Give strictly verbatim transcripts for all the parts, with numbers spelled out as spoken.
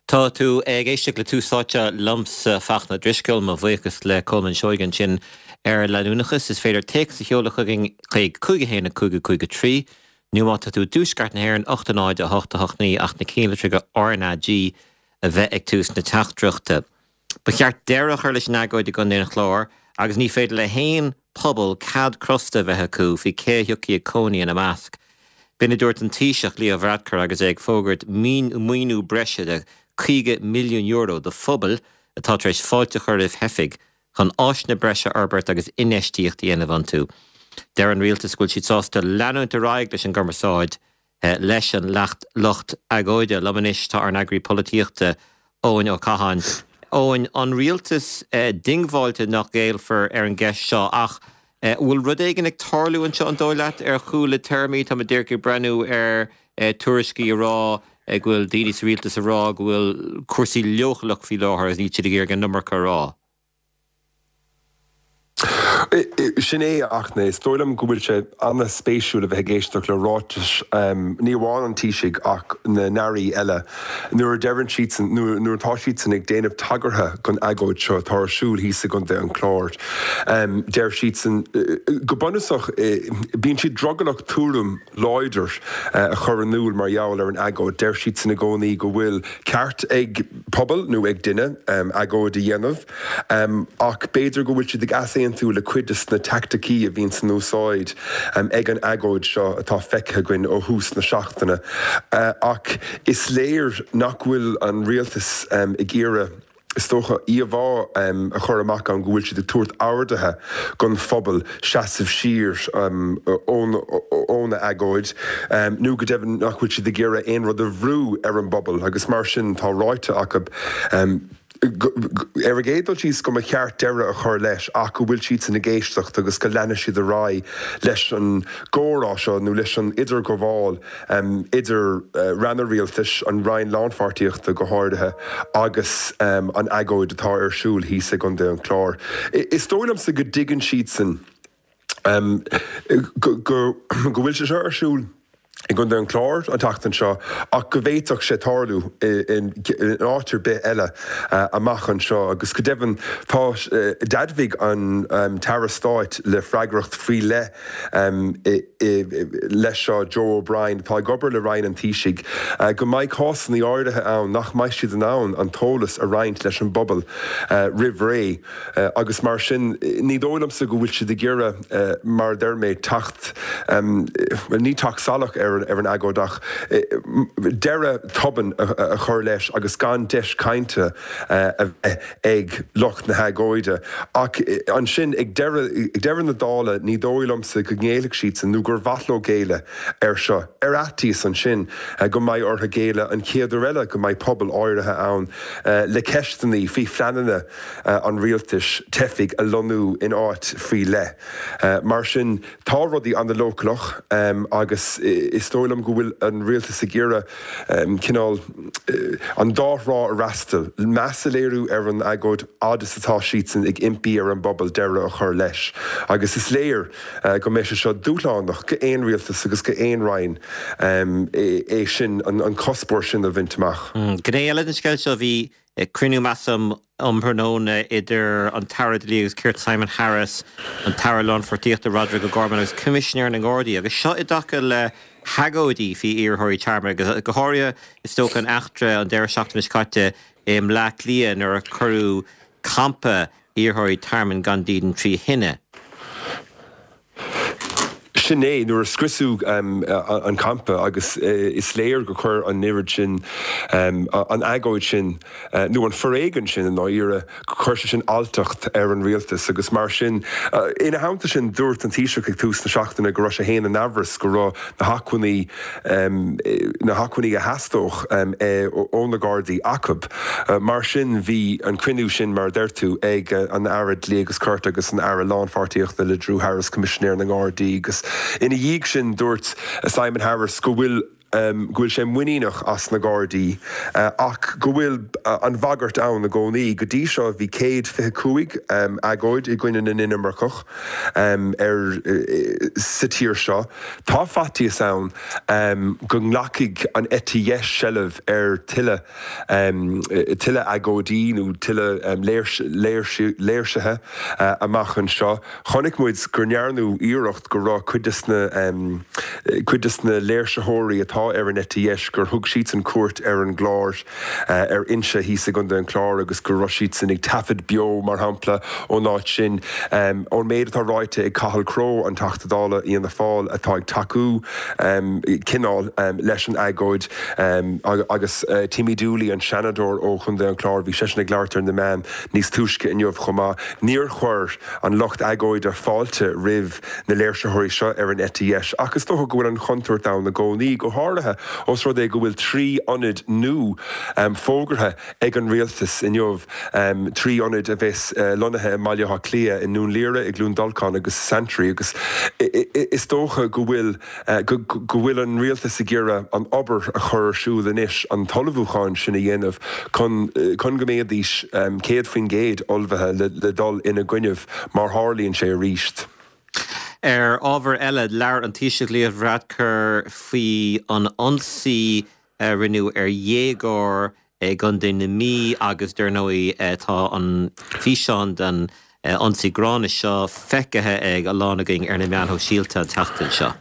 Tá tú ag éiste le túsáte lums fachna driscoil má bhuichas le Colman Seoigan sin ar leúnachas is féidir teach sa cheolalacha chuig cúige héna cúige cúige trí, nuáta tú dúsgart na hhéir an ochtanáid a hocht a hochtnaí ach na cíle tríga R N A G a bheith ag tús na teachtrachta. Ba cheart deirech ar leis nágóid i gan déna chlár, agus ní féidir le héin pobl cad crosta bheithe cú fi cé hiucí a cóní in a masc. Bina dúirt an tíiseach lí a bhradcar agus ag fógart mín muoinú breise de cíige milliún euro de phobal atá treis fáilte chuiribh hefig chun áisna breise arbert agus inéistíocht í anamh tú. Deir an rialtas gúil siad sásta leanúint a raig leis an gomarsáid leis an lecht locht agóide lamanis tá ar an agri polítíochta óin ó cahan. Óin an rialtas dingháilte nach géalfar ar an gceist seo ach bhfuil rud éigean ag tarlúin seo an dóileat ar chúla termí tá a dtíirce brenn ar tuairiscí rá ag bhfuil daoine sa rialtas a rá bhfuil cuasaí leochalach fi láthair as ní siad ag an numar rá. Sin é ach na stoilm go bhfuil sé anna spéisiúla bheith géisteach le ráitis ní bháin an tíisiigh ach na narí eile. Nuair dearann siad nuair atá siad san ag déanamh tagartha gon agóid seo tarsúil híosa gon de an chláir. Deir siad san go bunasach bíonn siad drogalach túrum láidir a chur an núil mar jaall ar an agóid. Deir siad san na gcónaí go bhfuil ceart ag pobl nó ag duine agóid a dhéanamh ach béidir go bhfuil siad ag asaíonn tú le cuidas na tacticí a bhíonn san úsáid ag an agóid seo atá feice gin ó hús na seachtainna. Ach is léir nach bhfuil an rialtas i ggéire Stocha íomhá a chur amach an gúil siad a tuairt áirdathe gon phobal seasamh sír óna agóid. Nú go deimhin nach bhfuil siad a ggéire aon rud a bhrú ar an bobbal agus mar sin tá ráite acu ar a géadal síos go a cheart deire a chur leis ach go bhfuil siad san na géisteacht agus go lena siad a rá leis an górá seo nó leis an idir go bháil idir ranna rialtas an rain lánfartíochta go háirithe agus an agóid atá ar siúil híosa gon de an chlár. Is tóilm sa go dtigann siad san go bhfuil sé seo ar siúil I gon an chlár an tatan seo ach go bhhéiteach sé tarlú in áitir bit eile amachchan seo agus go deimhin tá dadmhíh an tarastáit le freigracht frí le leis seo Joe O'Brien tá gobar le Ryan an tíisiigh go mbeidh cásan í áirithe ann nach mbeidh siad an ann an tólas a roinnt leis an bobbal rih ré agus mar sin ní dólamsa go bhfuil siad a ggéire mar derméid tacht ní tacht salach ar ar an agódach deire toban a chur leis agus gan deis cainte ag locht na hagóide ach an sin ag deire na dála ní dóilmsa go ngéalaigh siad san nó gur bhathló géile ar seo ar atíos an sin go mbeidh ortha géile an céadar eile go mbeidh pobl áirithe ann le ceisteannaí fhí fleananna an rialtas teifigh a lonú in áit frí le. Mar sin tá rudaí an na lóclach agus is tóilm go bhfuil an rialtas a ggéire cinál an dárá a rastal measa léirú ar an agóid ádas atá siad san ag impí ar an bobbal deire a chur leis. Agus is léir go mé seo dúlánach go éon rialtas agus go éon rain é sin an cospóir sin a bhaintach. Gné eile an sceil seo bhí cruinú measam umbernóna idir an Tara de agus Kirt Simon Harris an Tara Lánfartíochta Rodrigo Gorman agus Commissioner na Gordí agus seo i dtaca le hagóidí fi iarthirí charmar agus go háirithe is tóca an achtra an deir seachtanis caite im le líon ar a curú campa iarthirí tarman gan dín trí hinne. Sinné nuair a scrisú an campa agus is léir go chur an nirid sin an agóid sin nó an foréigean sin an áíre chuirse sin altacht ar an rialtas agus mar sin ina háanta sin dúirt an tíiseach ag tús na seachtainna go raibh sé héana an abhras go rá na hacunaí na hacunaí a heastóch ón na Gardaí acab mar sin bhí an cruinniú sin mar deirtú ag an airad lí agus cuirt agus an airad lánfartíochta le Drew Harris Commissioner na Gardaí agus ina dhéag sin dúirt Simon Harris go bhfuil um, gohfuil sé muíach as na Gardaí uh, ach go bhfuil uh, an bhagart ann na gcónaí go dtí seo bhí céad fiche cúig um, agóid i gcuine na Ninamarcach um, ar uh, sa tír seo. Tá fatíos ann um, go nglacaigh an etiais sellh ar tuile um, tuile agódaí nó tuile um, léirsethe uh, amach an seo. Chonaic muid gur nearnú íireacht go rá cuidas na um, cuidas na léirsethirí atá ar an etiais gur thug siad an cuairt ar an gláir uh, ar inse hí sa gunda an chlár agus gur siad san ag tafid bio mar hampla ó náid sin um, ó méid atá ráite ag Cathal Crow an tachtadála íon na fáil atá ag taú um, cinál um, leis an agóid um, agus uh, Timmy Dooley an Shanador ó chun an chlár bhí sena gglairtar na man níos túisce in jobh chumá níor chuir an locht agóid ar fáilte rih na léirsethirí seo ar an etiais agus tócha go bhfuil an chuntóir da na gcónaí go háirithe os rud é go bhfuil trí ionad nó um, fógarthe ag an rialtas in jobh um, trí ionad a bheits uh, lonathe maileá clia in nún líre ag lún dalcán agus Santry agus is tócha go bhfuil uh, go, go bhfuil an rialtas a ggéire an obair a chur siúil inis an talamhúcháin sinna dhéanamh chun uh, chun go méad dís um, céad faoin géad olbhethe le, le dul ina gcuineh mar hálíonn sé a ríist. Er ábhar eile lear an tíise líomh radcur faoi an ionsaí uh, rinú ar dhégor ag an duine mí agus dúirnóí uh, tá an físeán den uh, ionsaí grána seo feicithe ag a lánaging ar na meanthó síalta an teachtain seo.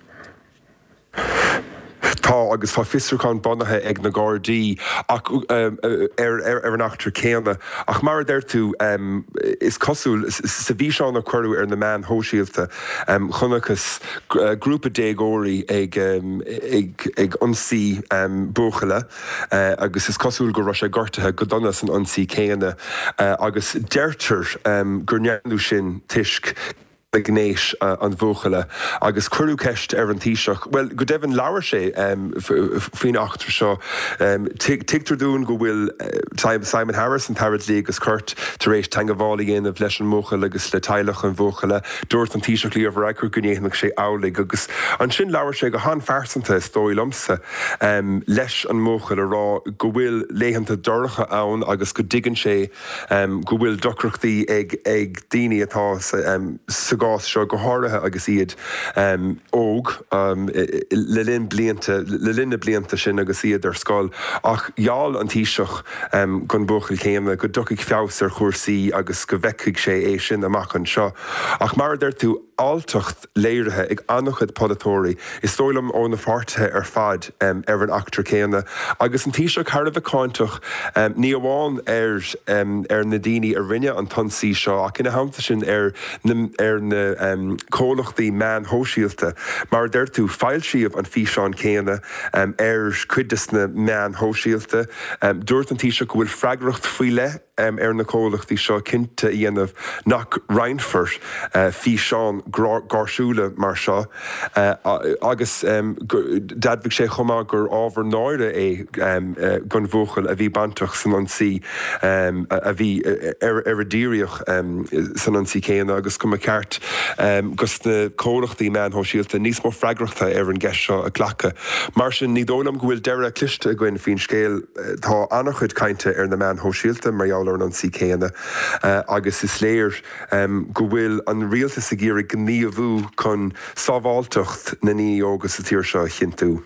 Tá agus tá fistrúán bonathe ag na Gardaí ach um, ar, ar, ar an achtar céanna ach mar d tú um, is cosúil sa bhí seán a chuirú ar na man hóisialta um, chunachas uh, grúpa dégóirí ag, um, ag, ag ionsaí um, buchaile uh, agus is cosúil go raibh sé gortathe go donna san ionsaí céanna uh, agus deirtar um, gur neanú sin tuisc gnéis uh, an bhuachaile agus cuireadh ceist ar an tíiseach. Well, go deimhin leabhar sé um, faoin achtar seo um, tigtar dún go bhfuil uh, Simon Harris an Tarrant Lí agus Kurt tar éis teangahála dhéanamh leis an móchail agus le teilech an bhuachaile dúirt an tíiseach líomh raicur go néanach sé álaigh agus an sin leabhar sé go han fearsanta dói lomsa um, leis an móchail a rá go bhfuil léhananta doracha ann agus go dtigann sé um, go bhfuil docreachtaí ag, ag daoine atá um, sa gás seo go háirithe agus iad um, óg um, le linn blianta le linne blianta sin agus iad ar scáil ach gheall an tíiseach um, gon buchail chéime go dtuigh feabhas ar chóirsaí agus go bheiceigh sé é sin amach an seo ach mar d tú áltacht léirithe ag annachchud podatóirí is tóilm ó na fáirtithe ar fad um, ar an achtar céanna agus an tíiseach tharbh cáintach um, ní amháin ar, um, ar na daoine a rinne an tonsaí seo ach ina hamta sin ar, ar na um, cólachtaí man hóisialta mar d tú fáil siomh an físeán céanna um, ar cuidas na man hóisialta um, dúirt an tíiseach go bhfuil freigracht faoi le um, ar na cólachtaí seo cinnte dhéanamh nach Reinfurt uh, físeán gársúla mar seo uh, agus um, dadbhíh sé chumá gur ábhar náire é um, uh, gon bhuachail a bhí banteach san ionsaí um, a bhí ar a ddíreach um, san ionsaí céanna agus go ceart um, gus na cólachtaí man hóisialta níos mó freigrachta ar an gceist seo a ghlacha. Mar sin ní dólam go bhfuil deire cliste a gcuin faoin scéal tá annachchuid cainte ar na man hóisialta mar ar an ionsaí céanna uh, agus is léir um, go bhfuil an rialtas a ggéir ní a bhú chun sábháilteacht na ní ógus sa tíir seo chintú.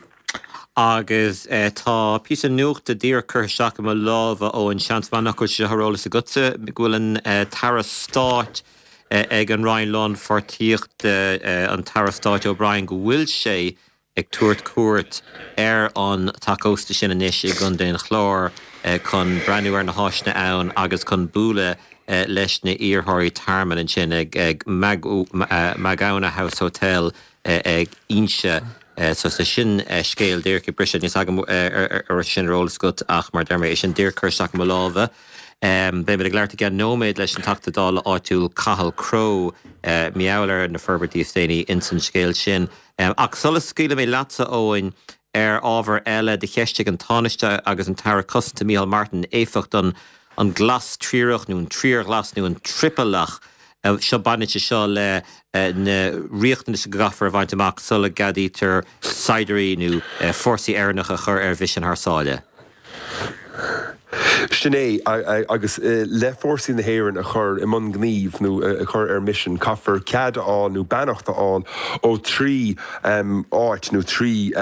Agus eh, tá pí an nucht a dtír chur seach go lábha ó an seansmannach go se thrólas a gute bhfuil an eh, Tara Stáit eh, ag an Rheinland fortíocht eh, an Tara Stáit O'Brien go bhfuil sé ag tuairt cuairt ar an tacósta sin inis i gun den chlár eh, chun breanúir na háisna ann agus chun búla Uh, leis na íorthirí tarman an sin ag, ag Magauna House Hotel uh, ag inse uh, so sa sin uh, scéal déirce brise níos agam ar uh, sin rólas gut ach mar derma é sin déircur seach mo lábha. Um, Bé bid gglairta gan nóméid leis an tachtadála áitiúil Cathal Crow uh, miálar na Ferbertí Stéine in san scéal sin. Um, ach solas scíla mé latsa óin ar ábhar eile de cheiste an táneiste agus an Tara Custom Micheál Martin éfacht an an glas tríoch nó an tríor glas nó an trippelach seo banite seo le na riachtain is gafar a bhaint amach sulla gadítar ciderí nó fórsaí airnach a chur ar bhis an thsáile. Sinné agus le fórsaí na héireann a chur i món gníomh nó a chur ar mission caafar cead áil nó beanachta áil ó trí áit nó trí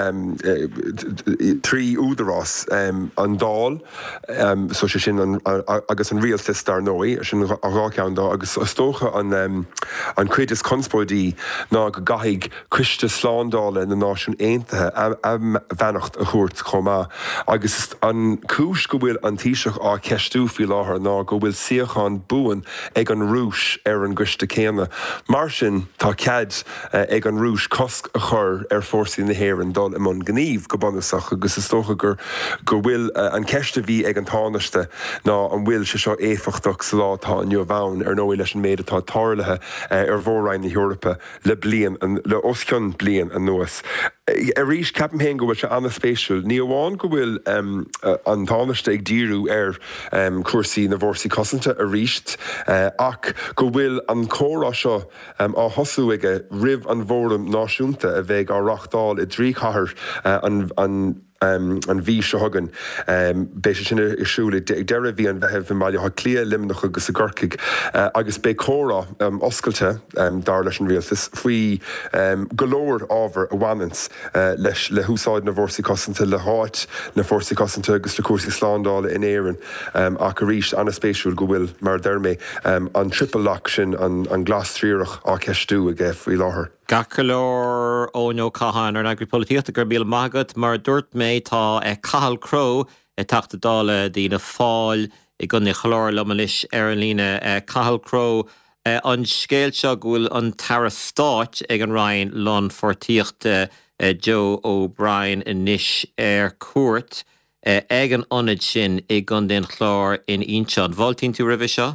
trí údarrás an dáil so sé sin agus an rialtas dar nói sin aráceann dá agus tócha an an cuidas conspóidí ná go gaigh cuiste sláándála na náisiún Aontaithe am bheannacht a chuairt chomá agus an cúis go bhfuil an tíiseach á ceistú fi láthair ná go bhfuil siocháin buan ag an rúis ar an gcuiste céanna. Mar sin tá cead ag an rúis cosc a chur ar fórsaí na héireann dul i món gníomh go banasach agus is tócha gur gur bhfuil an ceiste bhí ag an tánaiste ná an bhfuil se seo éfachtach sa látá an bhain ar nóí leis an méad atá táirlathe ar bhóráin na Eorpa le blian le oscionn blian an nuas. A rís ceapan héin go bhfuil se anna spéisiúil, ní amháin go bhfuil an tánaiste ag díriú ar cuasaí na bhórsaí cosanta a ríist ach go bhfuil an córá seo á hosú aige ribh an bhóram náisiúnta a bheith á rachtáil i drí chathair an Um, an bhí se hagan um, béis sinna isisiúla deire bhí an bheitheh maiile ha clia limnach agus a ggurcaig uh, agus bé córa um, oscailte um, dar leis an rialtas faoi um, golóir ábhar a bhhainans uh, leis le húsáid na bhórsaí cosanta le háit na bhórsaí cosanta agus le cuasaí sláándála in éireann um, ach a rís anna spéisiúil go bhfuil mar dermé um, an triple lock sin an, an glas tríoch á ceistú a gcéh faoi láthair. Gacalór ó nó cahan ar agripolitíochta gur bíal maigad mar dúirt méid tá ag Cathal Crowe i tachta dála dína fáil i gcuinnig chlór lomalis ar an líne Cathal Crowe an scéil seo bhfuil an tara stáit ag an rainn lán fortíochta Joe O'Brien inis ar cuairt ag an ionad sin i gcundin chlór in Inseán. Bháltín tú ribh seo?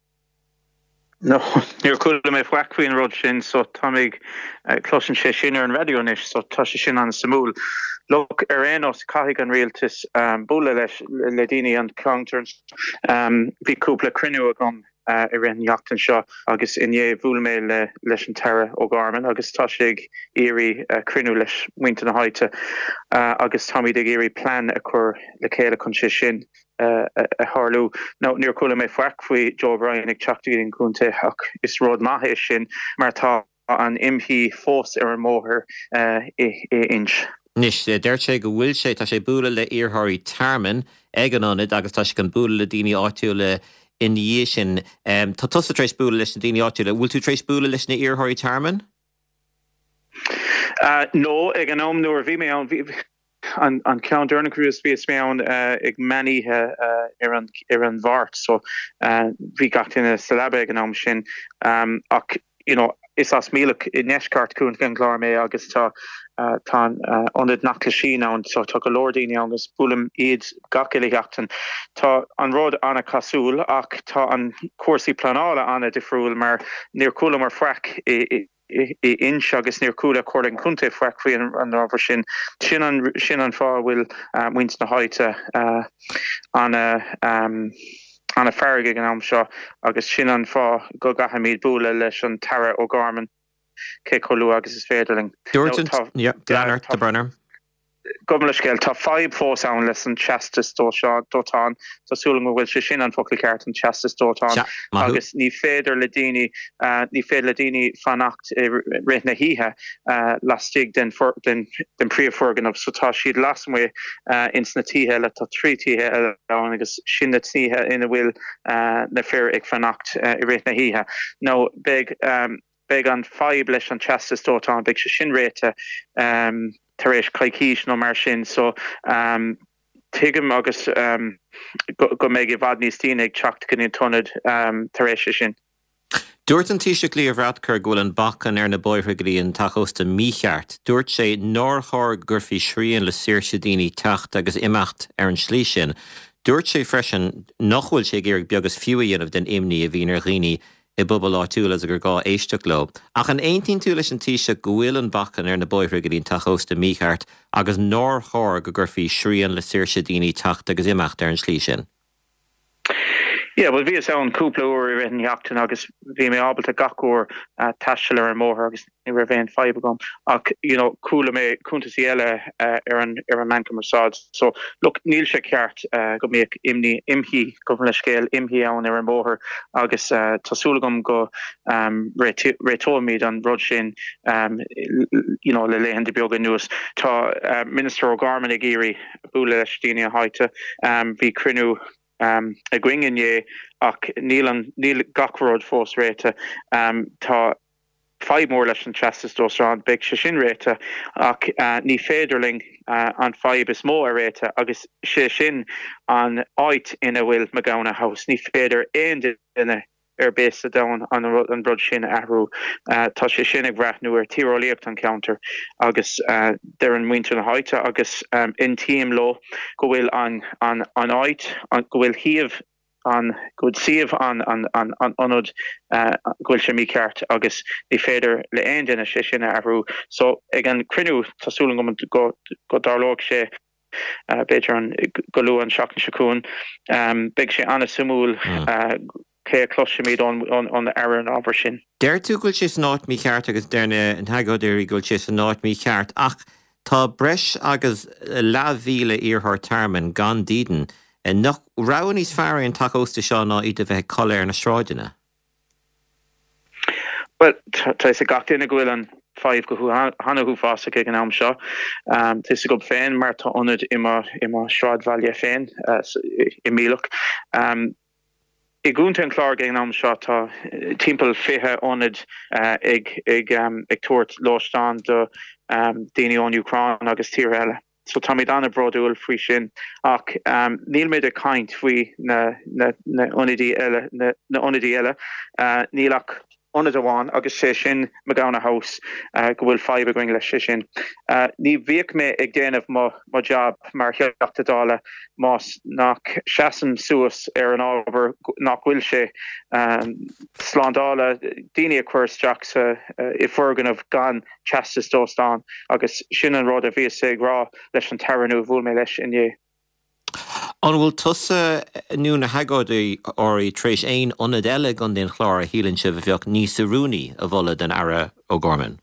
No, níor cúla mé fhaicmhíon rud sin so tá mbeidh cloiseann sé sin ar an radionis so tá sé sin an samúl. Look, ar éanos caithfidh an rialtas bula leis le daoine an clongtarn bhí cúpla cruinniú agam i réan neachtain seo agus inné bhúla mé le leis an tara ó Garman agus tá sé éirí cruinniú leis muinte na haite agus tá mbeidh éirí plan a chur le chéile chun sé sin a Harlú. No, níor cúla mé faic faoi Joe O'Brien ag teachtaí an cúnta ach is rud maithe sin mar tá an imhí fós ar an móthir i ins. Nis, deirt sé go bhfuil sé tá sé búla le iartháirí tarman ag an ionad agus tá sé gan búla le daoine áitiúla in dhé sin. Tá tusa tréis búla leis na daoine áitiúla. Bhfuil tú tréis búla leis na iartháirí tarman? No, ag an am nuair bhí mé an an an Count Dernacruz be smeon uh, ag many uh, uh, ar an ar an vart so uh, vi gat in a syllabe gan sin um ach you know is as míle in neskart kun gan glár mé agus tá uh, tá uh, onid nachlasín an so tá go lordíine agus bulim iad gaciliachtan tá an rod anna casúl ach tá an cuasaí planála anna defriúil mar níor coolla mar fraic i, i i ins agus níor cúla cording cúnta foiicmhí an ábhar sin sin an sin an fá bhfuil muint na haite anna anna ferige an am seo agus sin an fá go gahamíd búla leis an tara ó Garman cé choú agus is féidirling. Dúirtin, yeah, Glanner, the Brenner. Gomlascéil tá five fós an leis an chastas dótán tá súla bhfuil sé sin an focail ceart an chastas dótán agus ní féidir le daoine ní féidir le daoine fannacht réit na híthe lastig den den den príomhforgan so tá siad lasmú ins na títhe le tá trí títhe agus sin na títhe ina bhfuil na fér ag fannacht i réit na híthe. No big big an five leis an chastas dótán big se sin réite taréis caiicís nó mar sin so um, tuigim agus um, go, go méid i bhfad níos tíine ag teacht go tonad um, taréis sin. Dúirt an tíiseach líomhreat chur ghfuil an bachan ar na bóithreagaí an tachosta mícheart. Dúirt sé nóthir gurfaí sríonn le saoirse daoine teacht agus imeacht ar an slí sin. Dúirt sé freisin nach bhfuil sé géirg beagas fiú dhéanamh den imní a bhíonar dhaoine I bubal áitiúil as a gur gá éisteach lo. Ach an aontín tú leis an tíise go bhfuil an bachan ar na bóithreagaí tachosta mícheart agus nóthir go gurfaí sríonn le saoirse daoine teacht agus imeacht ar an slí sin. Yeah, well vi an cúpla uair in Yaachtain agus bhí mé ábalta gachúir taisteile ar mór agus ní ra bhéin fibe gom ach you know coolla mé cúntaí eile ar an ar an mancam marsáid. So look níl sé ceart go mé imní imhí go le scéil imhí ann ar an mór agus tásúla gom go rétóid an rud sin you know le léhan de beag nuas tá Minister O'Gorman ag géirí búla leis daoine a haite bhí crinú Um, a gwingin ye ach níl an níl gachród fós réite um, tá five mór leis an chastas dos ran big se sin réite ach uh, ní féidirling uh, an five is mó a réite agus sé sin an áit ina bhfuil Magona House ní féidir aon duine ar bés a down an an brod sin ahrú uh, tá sé sin ag bhreathnú ar tíreolaíocht an counter agus uh, der an muintir na haite agus um, in tíim lo go bhfuil an an an áit an go bhfuil híomh an go siomh an an an an anod uh, gohfuil sé mí ceart agus ní féidir le aon duine sé sin ahrú so ag an crinú tásúla go go go darlóg sé uh, beidir an goú an seach na seacún um, beag sé anna sumúil uh, cé cloisiid an an an ábhar sin. Déir tú goil sé náit mí cheart agus déirne an thagóirí goil sé náit mí cheart ach tá breis agus leabhíle íorthar tarman gan díden en nach rawan níos fearr an takeósta seo ná iad a bheith choléir na sráideanna. Well, tá sé gach duine gohfuil an five go hanna hu fása ag an am seo. Um, Tis go féin mar tá onad ima ima sráid bhaile féin uh, i mílach. Um, I gúnta an chlár ag an am seo tá timpeall fithe onad uh, ag ag um, ag tuairt láistán do um, daoine ón Ucrán agus tír eile. So tá mé anna broúil faoi sin ach um, níl méid a caint faoi na na na onadí eile na na onadí eile uh, nílach onad amháin agus sé sin Magona House uh, go bhfuil five a going leis sé sin. Uh, ní bhíoh mé ag déanamh má má job mar cheachtadála más nach seaan suas ar an ábhar nach bhfuil sé um, sládála daoine a chuirteach sa uh, i furgan of gan chastas dóstán agus sin an rud a bhí sé rá leis an taranú bhfuil mé leis inné. An bhfuil tusa nú na hagódaí orí tréis éon onad eile gan den chlár a hílann se bheoh níos arúnaí a bhola den Ara O'Gorman.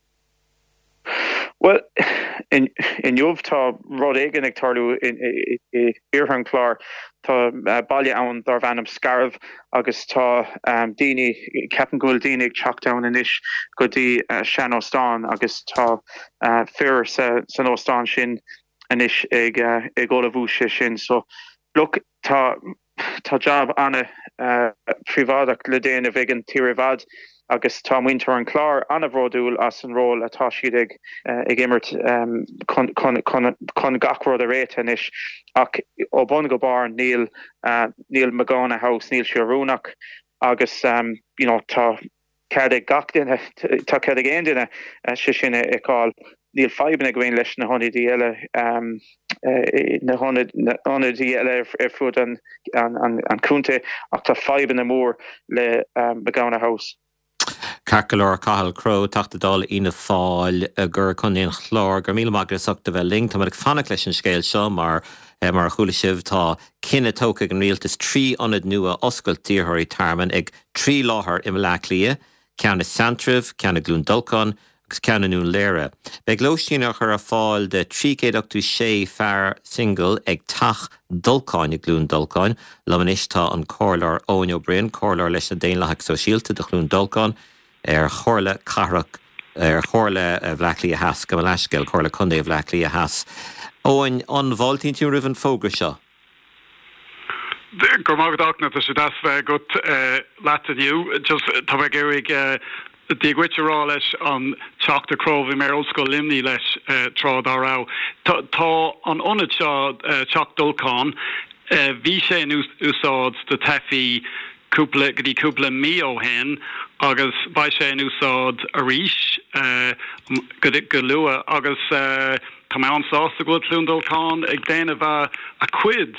Well, in in jobh tá rud éigen ag tarlú in iarthan chlár tá bailile ann dar bhanam scarb agus tá um, daoine ceapan gúil daoine ag teachtain inis go dtí uh, sean óstán agus tá uh, fear sa san óstán sin anis ag uh, ag óla bhúise sin. So look tá tá job anna uh, privádach le déanamh ag an tírevad agus tá muintear an chlár anna bhródúil as an ról atá siad ag uh, ag immert um, chun chun chun chun gachród a réit anis ach ó bon go bar níl uh, níl Magona House níl siarúnach agus um, you know tá cead ag gach duine tá cead ag aon duine uh, si sin ag cáil níl five na ghain leis na honnaidí eile um, uh, na honnaidí eile ar fud an an an cúnta ach tá five na mór le um, Magona House. Carcalor Cathal Crow tachtadáil ina fáil a gur chunéon chlár gur míle agus achta bheith ling tá mar fannach leis an scéil seo mar mar chuúla sibh tá cinenne tóca an rialtas trí onad nua oscailt tíorthirí tarman ag trí láthair im leaclia, ceanna Santrif, ceanna Glún Dulcán agus ceanna nún léire. Beag glóistíach ar a fáil de trícéadachtaí sé fearr single ag tach Dulcáin ag Glún Dulcáin, lamanis tá an cóirlear Owen O'Brien, cóirlear leis na déanlaach so síalta de Glún Dulcán ar chorla carach ar chorla bhleaclí a has go leisceil chorla chundé bhleaclí a has. Owen an bháltín tú rih an fógra seo. Gur mágadachna a sé das bheith go leataniu just tá bheith géirigh díaghuiitirá leis an teachta cróbhí mar ollscoil limní leis trád árá. Tá an ionad seo teach Dulcán bhí sé úsáid de tefií cúpla go dtí cúpla mí ó hen agus bhaid sé úsáid a ríis go lua agus tá mé ansásta go Glún Dulcán ag déanamh a cuid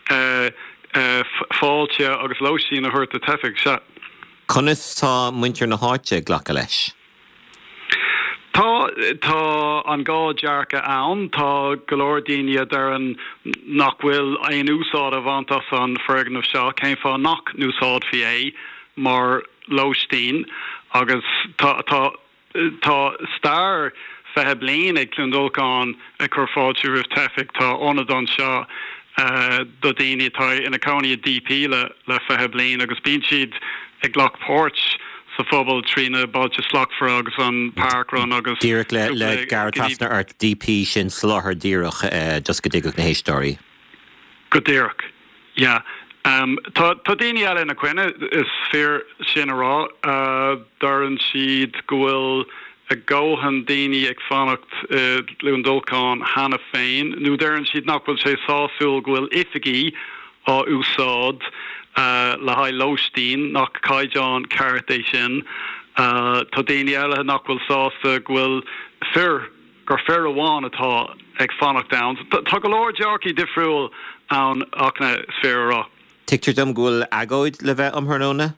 fáilte agus lóisín a thuirt a tefiigh se. Conas tá muintear na háite ghlacha leis? Tá tá an gá dearcha ann, tá golóir daoine ar an nach bhfuil aon úsáid a bhaantas an fergan seo, céim fá nach úsáid fi é mar Lóistín, agus tá tá tá star fethe bliain ag Clondalcán a chur fáilte rih tefic tá ónadán seo uh, do daoine tá ina county D P le le fethe bliain agus bíonn siad ag Lockport sa phobal trína báilte slachfar agus an parkrun agus Díreach le le Garrett Trafna ar D P sin sláthair díreach uh, just go dtí na héistóí. Go díreach, yeah. Um, tá daoine eile na cuine is fear sin ará uh, darann siad go bhfuil a ggóhan daoine ag fannacht uh, Clondalcán hena féin. Nú darann siad nach bhfuil sé sáisiúil go bhfuil oifigí á úsáid uh, le haid Lóistín nach caiideán ceart é sin. Uh, tá daoine eile nach bhfuil sásta go bhfuil fear gur fear amháin atá ag fannacht downs. Tá go leor dearcaí difriúil an achna sféar ará. Tictir dom gúil agóid le bheith amthróna?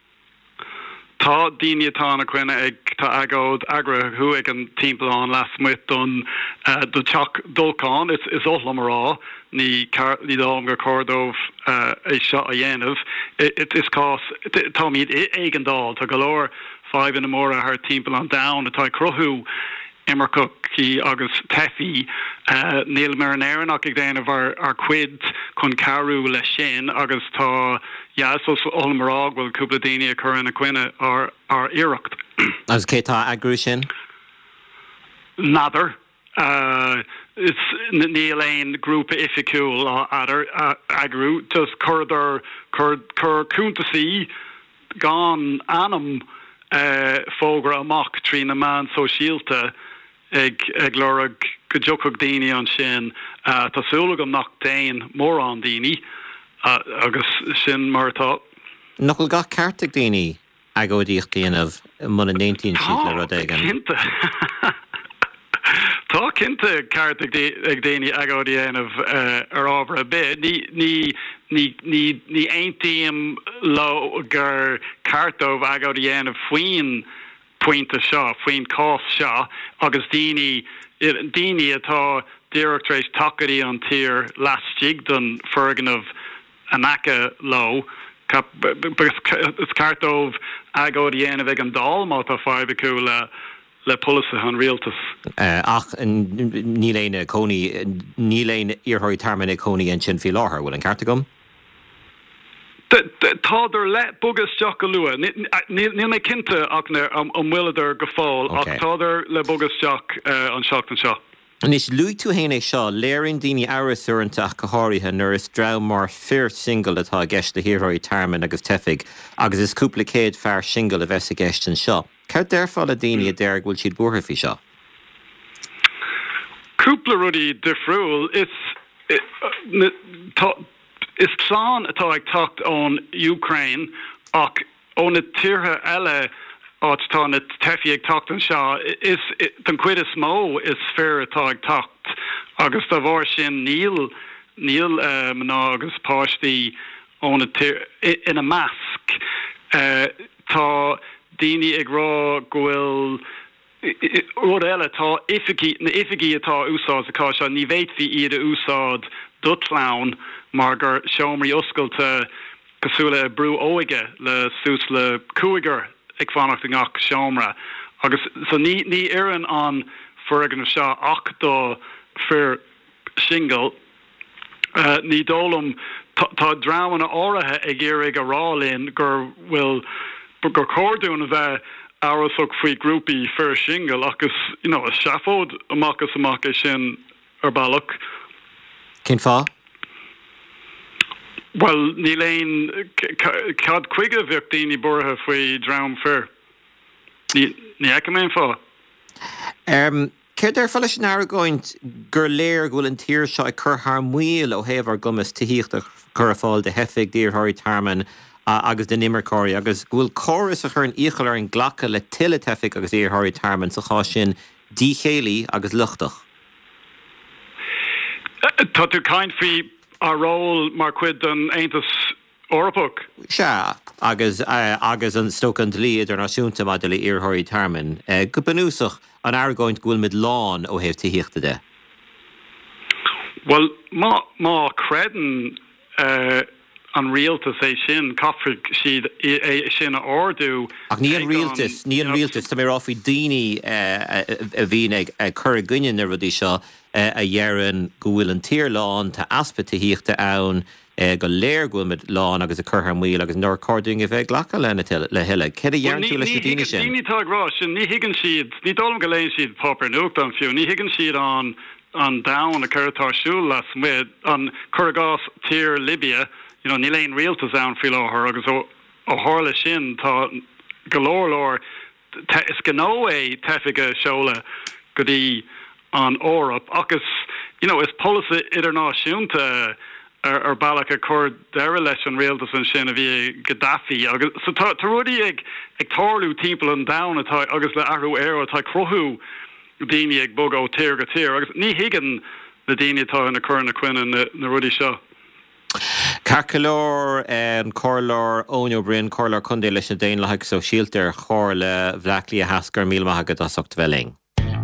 Tá daoine atá na cuine ag tá agóid agra thu ag an timpeán las muid don uh, do teach dulcán is is ólam rá ní ní dám gur cordómh uh, é seo a dhéanamh. It is cás tá míad ag an dá tá go leor five in the móra ar timpeán down atá cruthú Immercook agus tefi uh, Neil Marinera nach ag déanamh ar, ar cuid chun carú le sin agus tá yeah, so olmarrág bhfuil cúpla daoine a chur ina cuine ar, ar iireacht. Agus cé tá agrú sin? Nather. Uh, it's Neil Ain grúpa ificúil á adar uh, agrú just chuidir chur chur cúntasaí gan anam uh, fógra amach trína man so síalta ag ag lorag go deochag daoine an sin uh, tásúla go nach dain mór an daoine uh, agus sin martá. Nachfuil gach ceart ag daoine agóidíoch déanamh muna nineteen siad le rud éigean. Tá cinnte ceart ag daoine agóidí déanamh uh, ar ábhar a bit. Ní ní ní ní ní aontaíim lo gur ceartómh agóidí déanamh faoin pointe seo, faoin cás seo, agus daoine daoine atá díreachtaréis tacadaí an tír lastig don ferganmh an acha lo, is ceartómh agóidí déanamh ag an dál má tá fáibe acu le le pulasa an rialtas. Uh, ach ní léine cónaí ní léine iarthóirí tarmana cónaí an sin fí láthair bhfuil an cearta gom? Tá der le bugus teach go lua. Níl mé cinnte ach an bhuiidir go fáil ach tá der le bugus teach an seachtain seo. An is luú tú héana seo léironn daoine áras-úintach go háirithe nuair is drá mar fear single atá gceist le hiarthóirí tarman agus tefic agus is cúpla céad fear single a bheits a gceist an seo. Ceir deirfáil a daoine a deirg bhfuil siad buaithe fí seo? Cúpla rudí difriúil is is plán atá ag tacht ón Ukraine ach ón na tíortha eile átá na tefií ag tacht an seo is den cuid is mó is fear atá ag tacht agus tá bhór sin níl níl um, ná agus páistí ón na tíor ina measc uh, tá daoine ag rá go bhfuil rud eile tá ifigí na ifigí atá úsáid aá seo ní bhéithhí iad a úsáid dutlán mar gur seomraí oscailte cosúla brú óige le sús le cuaigear ag fannacht ngach seomra agus so ní ní éan an fergan seo ach do fear single uh, ní dólam tá drámanna áirithe ag ggéir ag a rálinn gur bhfuil gur cordún a bheith áras faoi grúpi fear single agus you know, a seafód amachchas amach é sin ar bailach. Cén fá? Well, ní léon cad chuige bheoh daoine bortha faoi drám fear. Ní aice mé fá. Um, Céir ar fáil sin airgóint gur léir ghfuil an tír seo ag chur thar muil ó héamh ar gumas tííocht a chur fáil de hefig díorthirí tarman agus den immercóirí agus bhfuil choras a chur an íchail ar an ghlacha le tiile tefic agus díorthirí tarman sa chá sin díchéalaí agus luchtach. Tá tú caint fao a ról mar cuid an Aontas orpach. Se agus uh, agus an stocan líad ar náisiúnta má le iarthirí tarman. Uh, go banúsach an airgóint gúil mid lán ó héh tííochtta de. Well, má má credan uh, an rialtas é sin caithfrig siad é sin a ordú. Ach ní an rialtas, ní an rialtas, tá mé ráfaí daoine a bhín ag chur a gcuine na rudí seo a dhearann go bhfuil an tír lán tá aspa tííochtta ann go léir gúilmid lán agus a churtha míl agus nóir cording a bheith ghlacha lena le heile. Cad a dhearann tú leis na daoine sin? Ní tágrá sin, ní higann siad, ní dólam go léon siad popper nuacht an fiú, ní higann siad an an down a chuirtáisiúil las mid an churgás tír Libya, you know, ní léon rialtas ann fi láthir agus ó tharla sin tá golóirlóir is gó é tefiige seola go dtí an órap agus, you know, is polasa idirnáisiúnta ar ar bailach a chur deire leis an rialtas an sin a bhí Gaddafi agus so tá rudí ag ag tarlú timpeall an down atá agus le ahrú air atá crothú daoine ag bog ó tír go tír agus ní higann na daoine atá na chur na cuine na, na rudí seo. Carcalór an cóirlór Ónio Bryn cóirlór chundé leis na daon lehaigh so síaltar chóir le bhleaclí a hascar míl maithagad a socht bheling.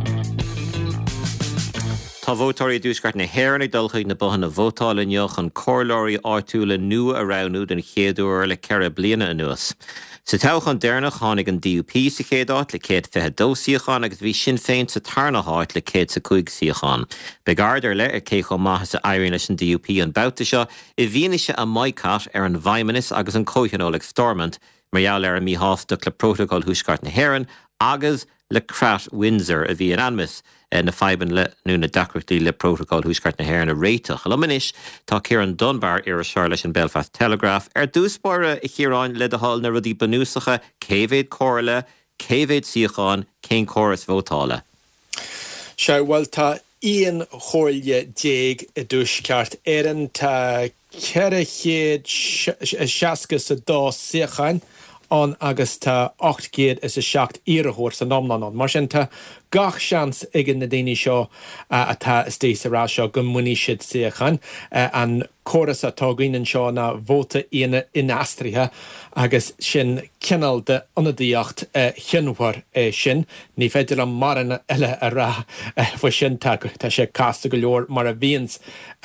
Tá bhótáirí dúsgart na héir ag dulchaigh na bohan na bhótáil inneoch an cóirlóirí áitiúla nua a ránú den chéadúir le ceithre bliana anuas. Sa tauchan déirnach tháinig an D U P sa chéadáit le céad fethe dó síocháin agus bhí sin féin sa tarnaáit le céad sa cuaig síocháin. Begáardar le ar cécho maithe sa éiríonn leis an D U P an bouta seo i bhíanaise a maicat ar an bhaiminis agus an cóithionolaigh Stormont margheall ar a míthástak le protocol thuisgart na Héireann agus le Crat Windsor a bhí an anmas na feiban le nú na dacrachtaí le protocol thuisgart na Héireann a réiteach. Lumanis tá Kieran Dunbar ar a seir leis an Belfast Telegraph ar dúspóire i chiaráin le a hall na rudí banúsacha cévéad cóirle, cévéad síocháin, cén córas bhótála. Se bhfuil tá íon chóirle déag i dús ceart éan tá ceithre chéad seasca sa dá síocháin an agus tá ocht géad is a seacht iarthóir sa nómnaán. Mar sin tá gach seans ag na daoine seo atá istééis ará seo go muí siad síochan an choras atá gaiann seo na bhóta íana inastrithe agus sin cinál de anadíocht chinmhar sin ní féidir an maran eile a rá fa sin tá sé casta go leor mar a bhíons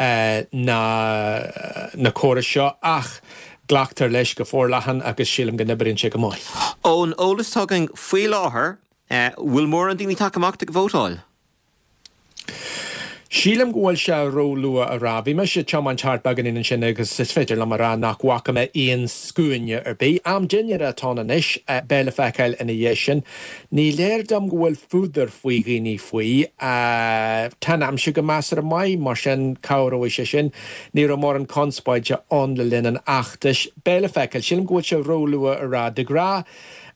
na choras seo ach glachtar leis go fórlahan agus sílam go nibrinn sé go máil. Ón ólas tugann faoi láthair, bhfuil mór an daoine take amach go bhótáil? Sílam gohfuil se ró lua a rá. Bhí me sé team an teart bagan in sin agus is féidir le mar rá nach wacha me íon scúine ar bí. Am dinne atá inis béle feiceil ina dhé sin. Ní léir dom gohfuil fúdar faoi ghaoine faoi. Tá am si go measar a mai mar sin cabhró sé sin. Ní ra mór an conspáide an le linn an achtais. Béle feiceil sílam gohfuil se ró lua a rá. De grá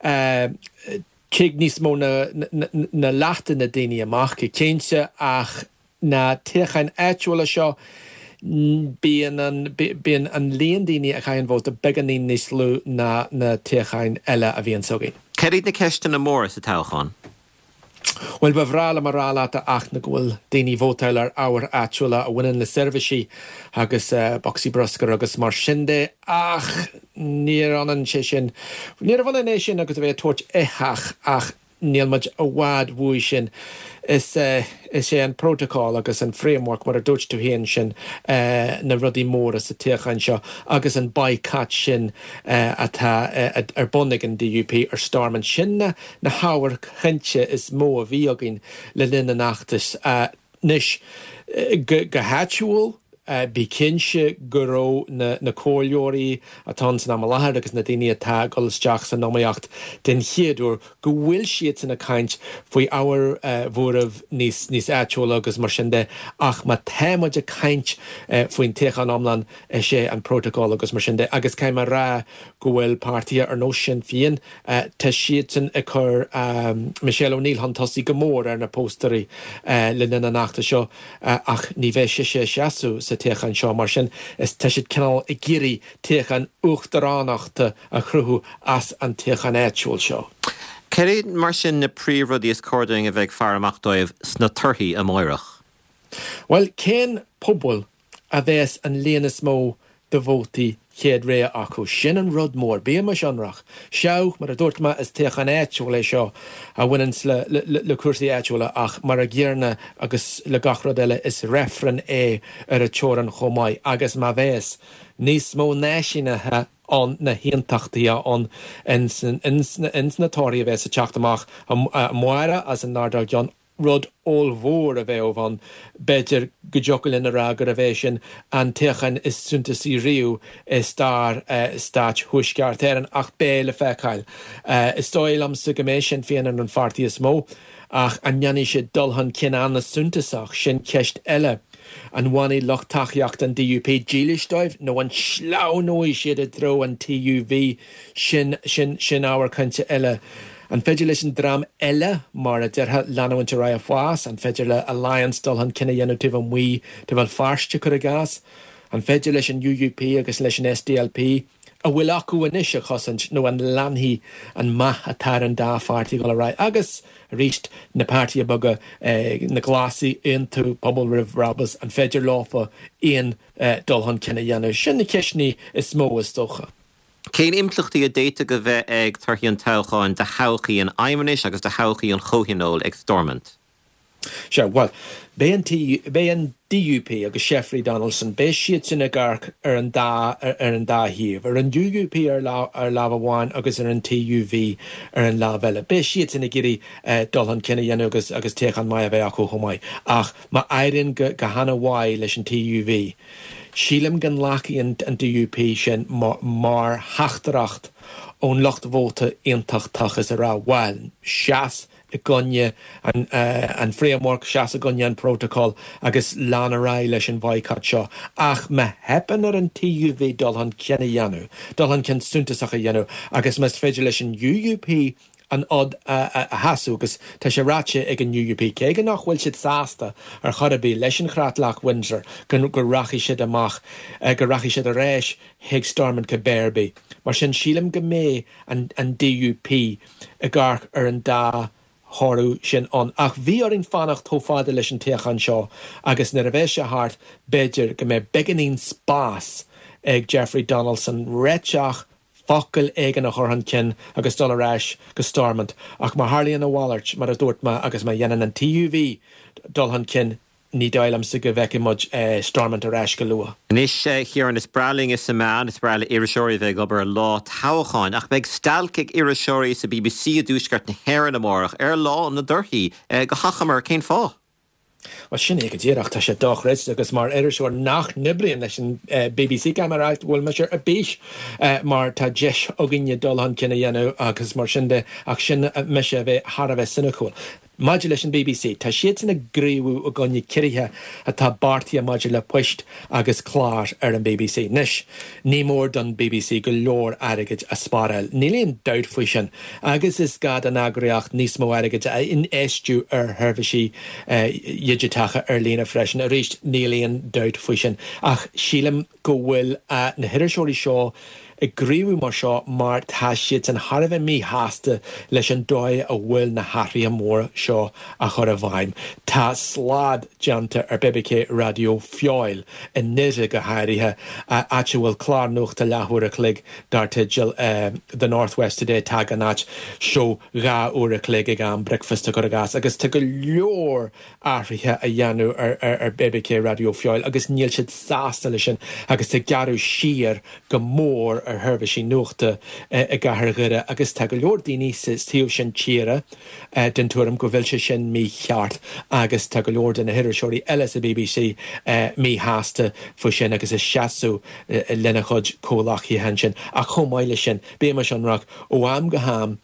cig níos mó na leachta na daoine amach go céinse ach na tíchain éitiúla seo bíon an líon daoine a chaon bhóta beganí níos lú na na tíchain eile a bhíon sogin. Ceirad na ceiste na mór sa táchaán? Well ba bhrála marrála a ach na ghfuil daoine bhótáil ar ábhar éitiúla a bhaineann le serviceí agus boxí broscar agus mar sinde ach níor anan sé sin. Níor bhana é sin agus a bheith tuairt éthach ach níl muid a bhád bhuaí sin is uh, is sé an protocol agus an framework mar a dúirt tú héan sin uh, na rudí móra sa tíochain seo agus an boycott sin uh, atá uh, ar bonnig an D U P ar Stormont sin na na hábhar chinte is mó a bhí agin le linn an achtas uh, nis uh, go háitiúil Uh, bí cinse goró na, na cóirleoirí atá san am láthair agus na daoine atá golasteach san nómaíocht den chéadúr go bhfuil siad san na caint faoi ábhar uh, mhóramh níos níos éitiúla agus mar sin de ach má téimeid a caint uh, faoin téachan amlan uh, sé an protocol agus mar sin de agus caiim mar rá go bhfuil páirtí ar nó sin fion uh, tá siad san a chur um, Michelle O'Neill han tosaí go mór ar na póstarí uh, le linn an achta seo uh, ach ní bheith sé sé seaasú sa téchan seo mar sin is te siad cinál i géirí téchan uachtaránachta a chruthú as an téchan éitiúil seo. Ceirad mar sin na príomhrodí is cording a bheith fear amach-dóibh sna torthaí a maireach? Well, cén pobl a bheits an léana mó de bhótaí chéad ré acu sin an rud mór bí mar seanrach. Seo mar a dúirtma is teachan éitiúil é seo a bhainans le, le, le, le cuasaí éitiúla ach mar a ggéarna agus le gachrad eile is refran é ar a teoran chomáid agus má bhés níos mó náisiínethe an na hiontachtaí an ins na tóirí a bheits a teachtamach a muire as an nádá John rud ómhór a bheith bhan beidir go jocail in a rágur a bheith sin an teachan is suntasí riú is star stáit thuisceart éan ach béle feicáil. Is dóil am sa goméis sin féanan an fartaí is mó ach an nneanní sé dulhan cin anna suntasach sin ceist eile. An bhainní loch taíocht an D U P dílisteibh nó an slá nóí siad a dro an T U V sin sin sin áhar cainte eile. An féidir leis an drám eile mar a deirthe leanhaint a ra a fáas, an féidir le Alliance dul an cinenne dhéanú tih an mí de bhfuil farste chu a gas, an féidir leis an U U P agus leis an S D L P, a bhfuil acu inis a chosint nó an lanhí an math atá an dá fartaí go le ra agus ríist na pártaí buga eh, na glasí into pobl rih rabas an féidir láfa íon eh, dul an cinenne dhéanú sin na ceisní is mó is dócha. Cén implachtaí a déta go bheith ag tarthaí an tochaáin de hailchaí an aiminis agus de hailchaí an chohinóil ag Stormont? Sure, well, bé an D U P agus Sheffrey Donaldson bé siad sin a garc ar an dá ar an dá híomh, ar an U U P ar lá ar lá bháin agus ar an T U V ar an lá bheile. Bé siad sin a géirí uh, dul an cinenne dhéanú agus agus teachan mai a bheith acu chomáid. Ach má éireann go go hana bháid leis an T U V. Sílim gan laci an, an D U P sin mar, mar hachtaracht ón locht bhóta iontachtach is a rá bháil seas i gonne an, uh, an framework seas a gonne an protocol agus lána rá leis an bhaicad seo. Ach me hepan ar an T U V dul an cinenne dhéanú, dul an cin suntasach a dhéanú agus mes féidir leis an U U P an od uh, uh, a hasú agus tá sé ráte ag an U U P cé gan nach bhfuil siad sásta ar chorabí leis an chrátlach Windsor go go rachi siad amach uh, go rachi siad a réis hiag Stormont go Bearby. Mar sin sílim go mé an, an D U P a garc ar an dá thorú sin an ach bhí ar in fannach tófáda leis an teachan seo agus na a bheith se hart beidir go mé beganín spás ag Jeffrey Donaldson réiteach focail éigen a chorhan cin agus dul aráis go Stormont ach mar Harlíonn a Wallart mar a dúirtma agus mar dhéanaan an T U V dulhan cin ní dailam sa go bheice mud uh, Stormont aráis go lua. Nis uh, here an is braling is a man, is braling iriseoirí bheith gobar lá táchaáin ach beag stalcaigh iriseoirí sa B B C a dúsgart na héir na mórach ar lá na dorthaí uh, go hachamar cén fá. Well, sin ag ddíireach tá sé dochreid agus mar iriseoir nach nibrion leis an uh, B B C cameráid bhfuil me sé a bís uh, mar tá deis óginne dulhan cinenne dhéanú agus mar sin de ach sin uh, me sé bheith har a bheith sinnaúil. Maidir leis an B B C, tá siad sinna gríomhú a gonne cirithe a tá bartaí a maidir le poist agus chlár ar an B B C. Nis, ní mór don B B C go leor airigid a spáil. Nílíon dowd faoi sin, agus is gad an agraíocht níos mó airigid in éistú ar thuirfisí uh, idirtacha ar lína freisin a ríist nílíon dowd faoi sin. Ach sílim go bhfuil uh, na hiiriseoirí seo I gríomh mar seo mar tá siad an Harbh mí háasta leis an dóid a bhfuil na hathaí mór seo a chur a bhaim. Tá slád deanta ar B B C radio fiáil in nise go háirithe áte bhfuil clár nuachta leathuair a clig dartidil um, the Northwest Today tag an áit seo gá uair a clig ag an breakfast a go a gas agus tu go leor áirithe a dhéanú ar, ar, ar B B C radio fiáil agus níl siad sásta lei sin agus te gearú siar go mór ar thuirbe sin nuachta a gahar gire agus te go leor daoine tíomh sin tíre den tuairm go bhfuil se sin mí cheart agus te go leor den na hiiriseoirí eile a B B C mí háasta fu sin agus is seaasú lena chud cólachí hen sin a chomáile sin bé mar anrach ó am go ham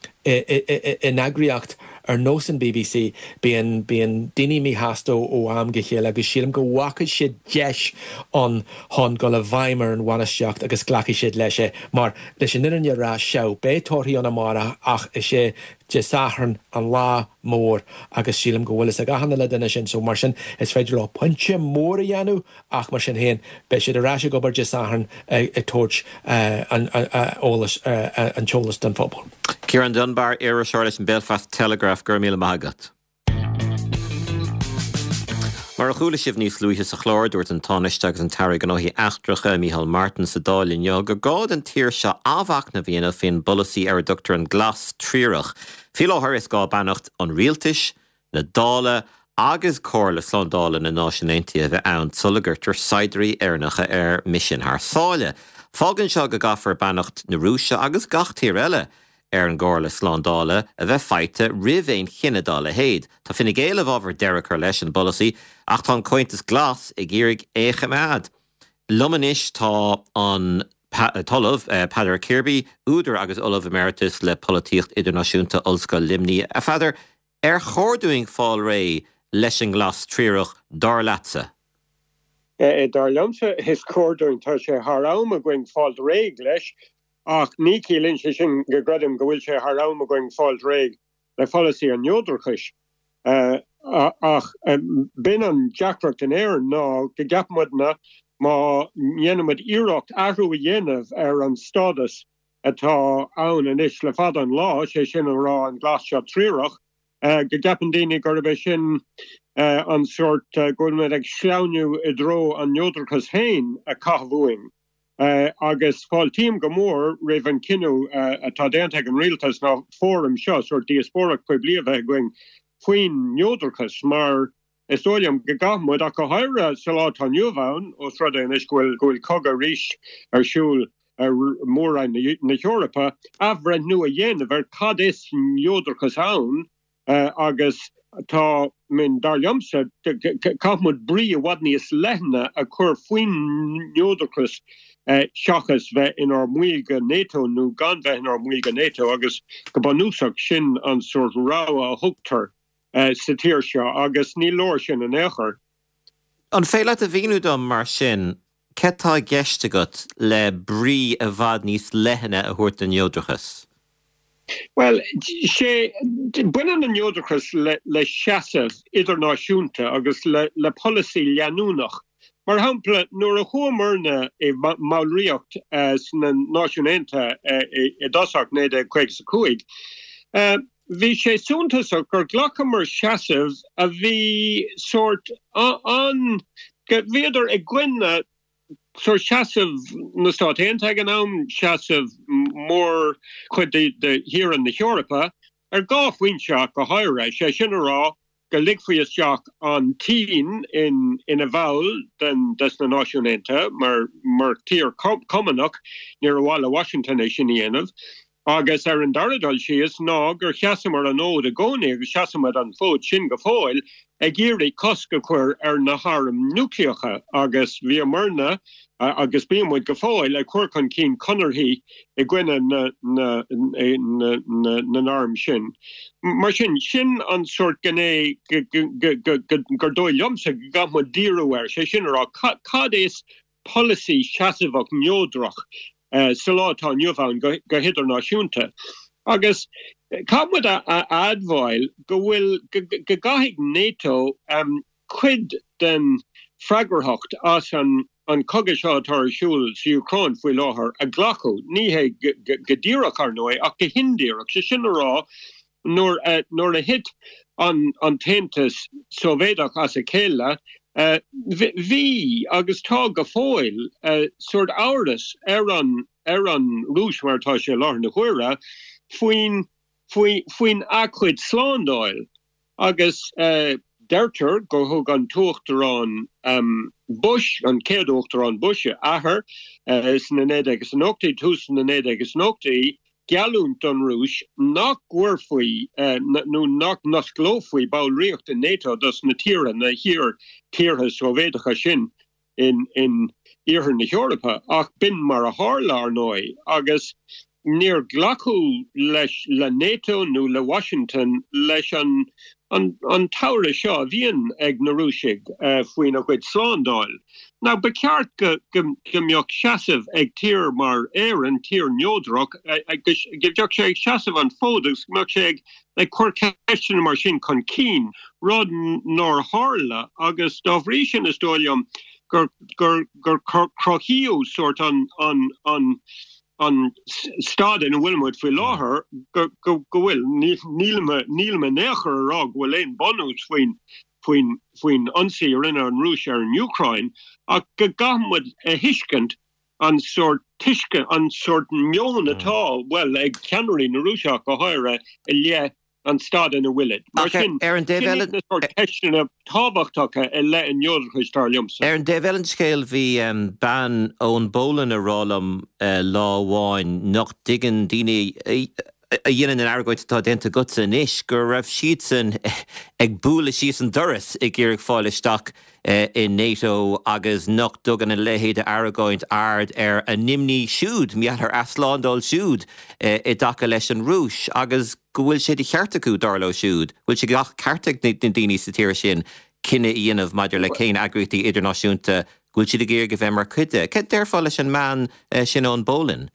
in agriacht ar nós an B B C bíon bíon daoine mí háasta ó am go chéile agus sílam go bhacaid siad deis an hon go le bhaimar an bhaisteacht agus ghlacaí siad leis sé mar leis sin inan rá seo bé tóirí an amara ach is sé de saharn an lá mór agus sílam go bhfuil a gahanana le duine sin so mar sin is féidir le pointse mór a dhéanú ach mar sin héin be siad aráise gobar de saharn i tóirt an ólas an teolalas don fóbal. Kieran Dunbar, Irish artist in Belfast Telegraph, gur míle magat. Mar a chúla sibh níos luúthe sa chlár dúirt an táiste agus an tairg an áhí eachtracha Micheál Martin sa dálinn jo gur gád an tír seo ábhac na bhíana fin bolasaí ar a dúchtar an glas tríireach. Fi láthir is gá bannacht an rialtais, na dála agus cóir le slándála na náisiúntaithe a bheith ann sulagurtar saidirí airnacha ar mission haar sáile. Fágann seo go gafar bannacht na rúise agus gach tír eile ar an gáir le slándála a bheith feite rihhéin chinedála héad. Tá finna géile bhábhar deirechar leis an bolasaí ach tá an cointas glas ag iarraig éige mead. Lumanis tá an talamh uh, Padar Kirby, údar agus Olaf Emeritus le políocht idirnáisiúnta Ollscoil Limní a feidir ar chóirúing fáil ré leis an glas tríireach dar leatsa. E dar lumse his cóirúing tá sé harám a going fáil ré leis ach ní cílinn sé sin go gradam go bhfuil sé harám a going fáil ré le policy an jódrachis. Uh, ach um, bin an Jackrock in air ná go gapmudna má dhéanamid iirecht ahrú a dhéanamh ar an stádas atá ann an is le fad an lá sé sin an rá an glas seo tríireach uh, go gapan daoine gur bheith sin uh, an sort uh, goilmid ag sleanniú i dro an jódrachas hain a cathmhuing. Uh, agus fáil tíam go mór raibh an cinú uh, atá déanta an rialtas ná fórum seo sort diasporach chuig bliamh going faoin jódrachas mar Istóliam go gathmid ach go háire sa lá tá nniuamháin ó srada in is gohfuil gohfuil coga ríis ar siúil ar mór na Eorpa ahre nua a dhéanamh ar cad is jódrachas ann uh, agus tá min dar liamsa cathmid brí a bhhad níos lethna a chur faoin jódrachas Uh, seachas bheith in ar muilge NATO nó gan bheith in ar muilge NATO agus go banúsach sin an sort rá a thugtar uh, sa tír seo agus ní leir sin an éair. An féile a bhíú dom mar sin, cetá geiste agat le brí a bhd níos leithine a thuirt an jódrachas? Well, sé buine an jódrachas le, le seasamh idirnáisiúnta agus le, le policy leanúnach. Mar hapla nuair a chuamarna é máilríocht na náisiúnta i dosach néide chuig sa cuaig. Bhí sé súntasach gur ghlachamar seasamh a bhí sort an bhéidir ag gcuine sort seasamh na státéanta ag an am seasamh mór chuid de hir an na Eorpa ar gá faoinseach go háire sé sin rá go ligfuisteach an tín in in a bhail den des na náisiúnta mar mar tír cumanach níor bháil a Washington é sin dhéanamh agus ar an daradal sios ná gur cheasamar an ód a gcónaí agus cheasamar an fód sin go fáil ag iarraí cosca chuir ar na harm núcleacha agus bhí marna uh, agus bíamid go fáil a chuir chun cín conarthaí i gcuine na na na na na arm sin. Mar sin sin an sort ganné gur dóil liomsa gamma díruir sé sin rá cad is policy seasamhach neodrach uh, sa látá nniuamháin go hidirnáisiúnta. Agus Cabmud a admhail go bhfuil go gaithigh NATO um, cuid den freagarthacht as an an coga seo atá siúil sa Ucrain faoi láthair a ghlachu ní hé go díreach ar nói ach go hindíreach sé sin rá nor uh, nor a hit an an tentas Sovédach as a céile uh, vi agus tá go fóil uh, sort áras ar an ar an rúis martá sé láth na chuire faoin faoin acuid slándáil agus uh, deirtar go thug an tuachtarrán um, Bush an céadúachtarrán Bush ahar uh, is na néad agus an ochtaí tús na néad agus an ochtaí Galún don rúis nach gwerfui uh, nu nach nasglófui bá riocht in NATO dus na tíre na hir tíre Sovédacha sin in in ihir na Eorpa ach bin mar a hálar nói agus near glachu leis le NATO nu le Washington leis an an an taure seo bhíon ag na rúisig uh, faoin a chuid slándáil. Now beceart go gombeoch seasamh ag tír mar éan tír neodrach gibdeoch sé ag seasamh an fódagus meach sé ag ag chuir ceistin mar sin chun cín rud nór hála agus dáhrí sin is dóiliom gur gur gur crochiú sort an an an an stad in Wilmwood fi láthair go go bhfuil nílme nílme néchar rá bhfuil éon bonús faoin foin foin onsi rinne an Russia in Ukraine a go gamod a hiskent an soort tiske an soort mion atá well ag Canary na Russia go haire e lie an stad in a willet. Aaron Dave tábhachtcha e le in Jodchar Lumsa. Aaron Dave Ellen scale vi um, ban own bowling a rollam uh, law wine not digging dini a yin an argoit tá denta gutsa nish gur raibh siadsan ag búla síosan doras ag ggéirigh fáil isteach uh, in NATO agus nach dugan a lehéad a argoint ard ar a nimní siúd miatar aslándal siúd uh, i daca leis an rúis agus go bhfuil sé di cheartacú darló siúd bhfuil sé gach cartag na daoine sa tíir sin cinenne íanamh maidir le céin agrútaí idirnáisiúnta bhfuil siad a ggéirigh bheith mar chuide. Cé deirfá leis an man uh, sin ón bowling?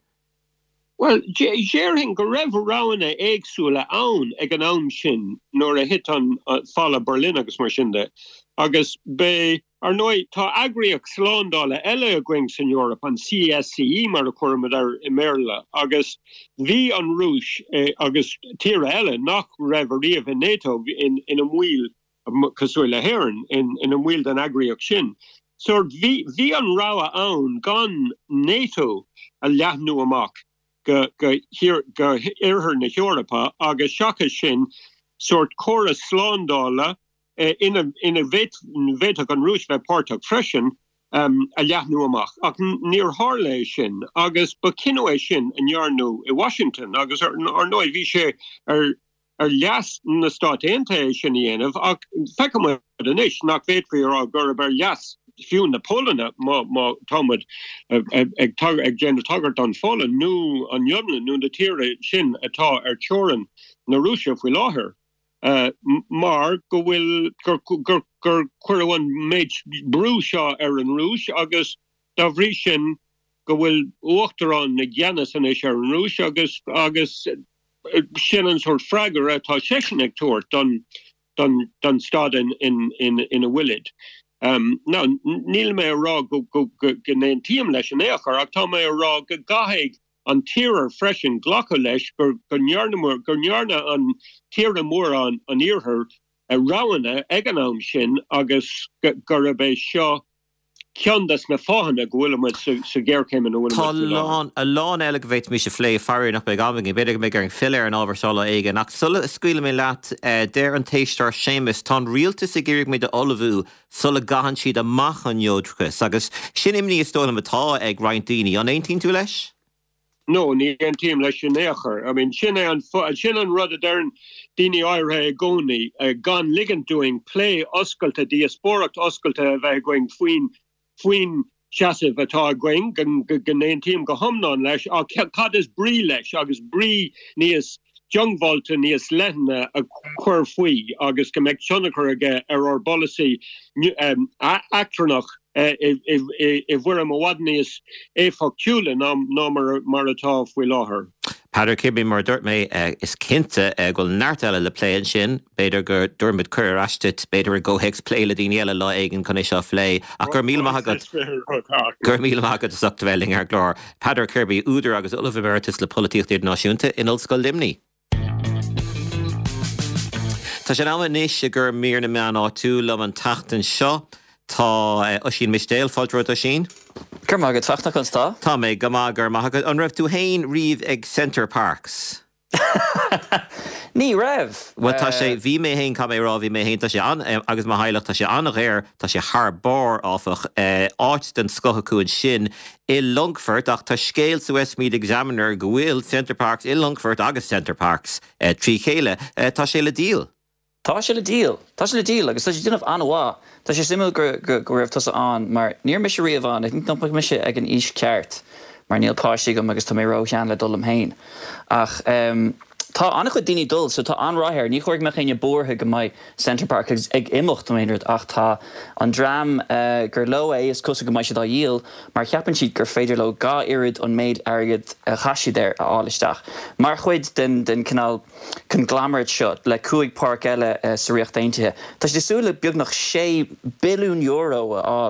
Well, Jerhin go raibh rana éagsúla ann ag an am sin nóair a hit an uh, falla Berlin agus mar sinnde. Agus be ar nói tá agriach sláándála eile a going san Europe an C S C E mar a chuirmid ar i Merla. Agus bhí an Rúis eh, agus tíre eile nach raibh a riamh in NATO in, in a mhuil cosúil a héireann in, in a mhuil den agriach sin. So bhí an ráha ann gan NATO a leathnú amach. Go go here go irher na Europa agus shaka sin sort chorus slándála uh, in a in a vet vet an rúis ve part of freshen um a leathnú amach ach near Harley sin agus bakinoe sin in yarnu in Washington agus ar ar noi vi sé er er leas na stát ente sin of ach fekam an ish nach vet for your go ber leas fiún na Polna má má támad ag ag gender tagart an fallen nu an jomlen nu de tíre sin atá ar choran na Russia fi láher uh, mar go bhfuil gur gur gur cuirehain méid brú seo ar an Rúis agus dá bhrí sin go bhfuil uachtarrán na gceannas an is ar an Rúis agus agus sin an sort fragar atá sesin ag tuairt don don don stad in in in in a willid. Um, no, níl me rá go go go gnéin tíam leis an éachar ach tá me rá go gahéig an tíar freisin ghlacha leis gur gonjarnamór gonjarna an tíre mór an an íorthir a ráhanna ag an am sin agus gur a bheith seo ceandas na fáhanna go bhfuil mu sa ggéircéim an bhfuil Tá lán a lán eile go bhéit mí se phlé farir nach beag aming i beidir go mé gur an fill ar an ábharsala aige nach sulla scuile mé leat déir an téistar sémas tá rialtas a ggéirigh mé de olahú sulla gahan siad amach an jódchas agus sin imní is tóla atá ag roiint daoine an aontín tú leis? No, ní an tíim leis sin éachar. I mean, sin an sin an rud a dearn daoine áirithe gcónaí gan ligand doing play oscailta diasporacht oscailta a bheith going faoin Fuin chasih atá going gan gan team go homnon leis a cad is brí leis agus brí níos jungvolta níos lena a chuir faoi agus go meid tionachar aige ar our policy um, actronach i bhfuir am bhhad níos éfachtiúla ná mar mar atá faoi láthair. Padar Kirby mar dúirt mé uh, is cinnte uh, goil neart eile le pléin sin, beidir gur dúrmid cur astit, beidir a ggóhéics pléile daoine eile lá éigen chun é seo phlé, a gur míle maithagad gur míle maithagad sucht bheling ar glár. Padar Kirby úidir agus ulah emeritus le políocht idirnáisiúnta in Ollscoil Limní. Tá sé ná níos a gur mír na meán áú le an tachtain seo, tá uh, Oisín Misdéal fáiltróid Oisín? Gur mágad fachna chun tá? Tá mé go mágur maithagad an raibh tú hain riomh ag Centre Parks. Ní raibh. Well tá sé bhí mé hain cam é rá bhí mé hain tá sé an agus má haileach tá sé annach air tá sé thar bar áfach áit den scothacúin sin i Longford ach tá scéal sa Westmead Examiner go bhfuil Centre Parks i Longford agus Centre Parks trí chéile tá sé le díal. Tá sé le díal, Tá sé le díal agus tá sé duineh anhá, Tá sé simú gur go raibh tusa an, mar níor me sé riamh an, ag noppa me sé ag an ís ceart, mar níl páistí go agus tá mé rá chean le dul am hain. Ach um, tá annach chu daoine dul, so tá anráthir, ní chuirg me chéine bortha go mbeidh Centre Park agus ag imimecht méidir ach tá an dram uh, gur lo é is cosa go mbeidh sé dá díal, mar cheapann siad gur féidir le gá irid an méid airgad a chaisiad ar a áilisteach. Mar chuid den den canál conglomeraate seo le cúig park eile uh, sa riocht daintethe. Tá sé súla beag nach sé bilún euro a áil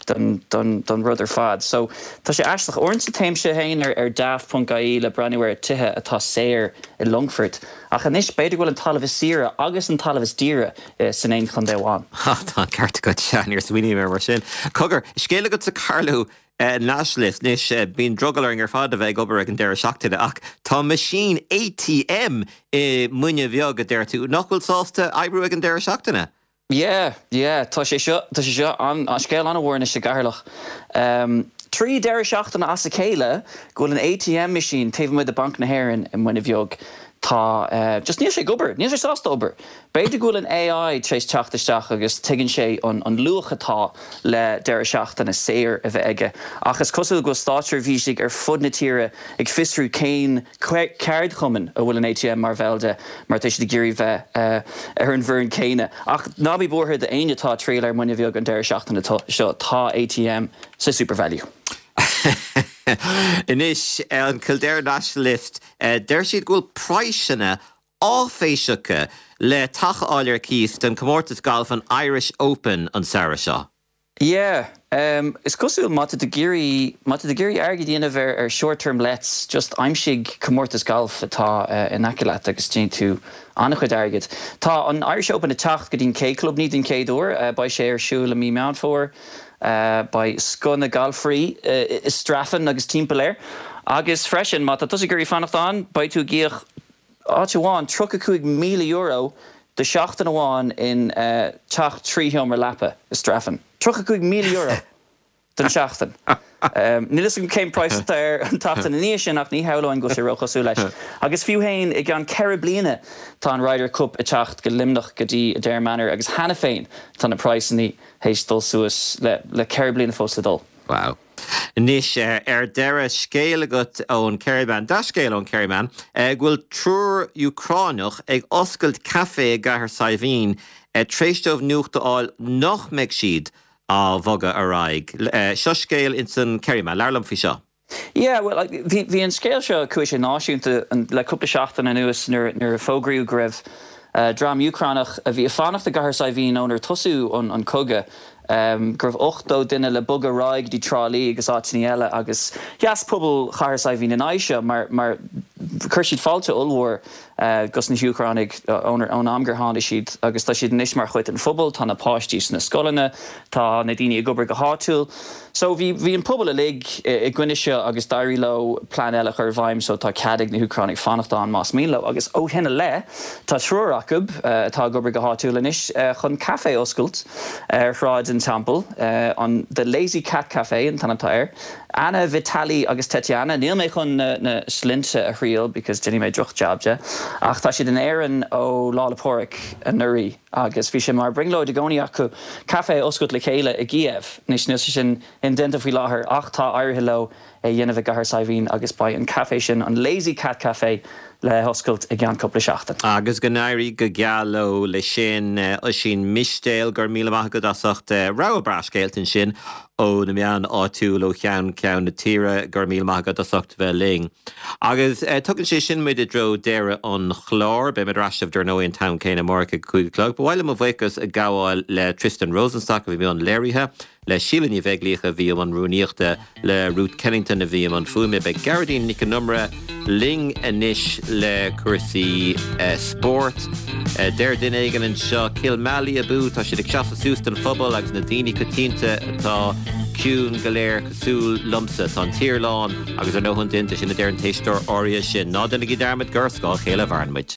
don don don rud ar fad. So tá sé aisteach orintsa téimse hain ar ar daft punt gaí le braniúir tithe atá séir i Longford. Ach anis beidir bhfuil an talamh sira agus an talamh díre san éon chun déháin. Ha tá ceart go teanir swinine mar sin. Cogur, scéile go sa Carlo náisilis níos bíon drogaling ar fád a bheith gobar ag an deir seachtaide ach tá machine A T M i muine bheag a deir tú nachhfuil sásta ebrú ag an deir seachtaine. Yeah, yeah, tá sé seo tá sé seo an an scéil an bhhairne sé garlach. Um, Trí deir seachtainna as a céile gofuil an A T M machine taobh muid a banc na hÉireann i muine bheag. Tá uh, just níos sé gobar, níos sé sásta obair. Beidir gúil an A I trééis teachtasteach agus tuigeann sé an, an luachatá le deir seachtainna séir a bheith aige. Achas cosúil go státear bhí sig ar fud na tíre ag fisrú céin ceard chuman a bhfuil an A T M mar bhelde mar tuis de géirí bheith uh, ar an bhirn céine. Ach nábí borthair de aonatá tríal ar muine bheag an deir seachtainna seo tá A T M sa SuperValu. Inis an Kildare Nationalist der siad gúil praisina áféiseacha le tachaáilir cíos den Comórtas Golf an Irish Open an Sarah seo. Yeah, um, is cosúil mata de géirí mata de géirí airgid dhéanamh ar, ar short-term lets just aimsigh Comórtas Golf atá uh, in Acalat agus tín tú annachchuid airgid. Tá an Irish Open a tacht go dtín cé club ní dín céadúir uh, ba sé ar siúil a mí meán fór. Uh, by Scona Galfrey uh, is Straffan agus Timpplair agus freisin mata tusa gurí fannachtán by tú gíoch áteháin trocacuig míle euro de seachtain amháin in uh, teach trí heomar lepa is Straffan. Trocacuig míle euro den seachtain. Um, Nílas an céim price ar an tachtain na níos sin ach ní heáin go sé rochasú leis. Agus fiú hain ag an ceir bliana tá an Ryder Cup a teacht go limnach go dtí a déir manor agus hena féin tá na price ní hééis dul suas le, le ceir bliana fósa dul. Wow. Níos uh, ar deire scéile agat ón Kerryman, da scéile ón Kerryman, uh, ghfuil trúr Ucránach ag oscailt café gahar saibhín uh, tréistómh nuachtaáil nach meid siad á bhoga a raig. Uh, seo scéil in san Kerryman, learlam fi seo. Yeah, well, like, bhí an scéil seo cuis sé náisiúnta le cúpla seachtainna nuas nuair a fógraíú go raibh uh, drám Ucránach a bhí a fánach de gahar saibhín ónar tosú an, an coga. Um, Gribh ochtó duine le bug a raig dí trálí agus áitiní eile agus yes pobl chahar saibhín in aisce mar, mar chuir siad fáilte ulmhór uh, gus na Ucránnig ón uh, amgur hána siad agus tá siad níos mar chuit an fphobal tá na páistís na scolanna tá na daoine a gobar go háúil. So bhí bhí an pobl a lig i gcuine seo agus dairí le plán eile chuir bhaim so tá cadig na Ucránnig fannachtán más míle agus ó hinna le tá trúracab uh, tá gobar go háúil inis uh, chun café oscailt ar uh, shráid an Temple uh, on the Lazy Cat Cafe in Tanatyre. Anna Vitali agus Tetiana níl mé chun na, na slinte a chriel because Jenny mé droch jobja. Ach tá siad an éan ó Lálapóric a nuri agus bhí sé mar bringló de gcóí acu café oscailt le chéile i Gíomh níos níos sin in denta faoi láthair ach tá áirithe le é dhéanamh gahar saibhín agus ba an café sin an Lazy Cat Cafe le hoscailt i gceann cúpla seachtain. Agus go éirí go gealló le sin ó sin mistéal gur míle maith go dasacht rá brascéiltain sin ó na meán áitiúil ó cheann ceann na tíre gur míle maith go dasacht bheith ling. Agus tugann sé sin muid a dro deire an chlár be mid raistamh dur nó in town céine Mórca chuig clog, ba bhhaile mo bhhéchas a gáháil le Tristan Rosenstock a bhí an léirithe le sílaní bheitglíocha bhí an rúníochta le Ruth Kennington a bhí an fuime be Geraldine Nic numra ling inis le cuasaí uh, sport. Uh, Deir duine éigean an seo Kilmally a bú tá siad ag seafa súst an phobal agus na daoine cotínta atá ciún go léir cosúil lumsa tá an tíorlán agus ar nóhann dinta sin na deir an téistóir áirithe sin ná duna go dermid gursáil chéile bharnmuid.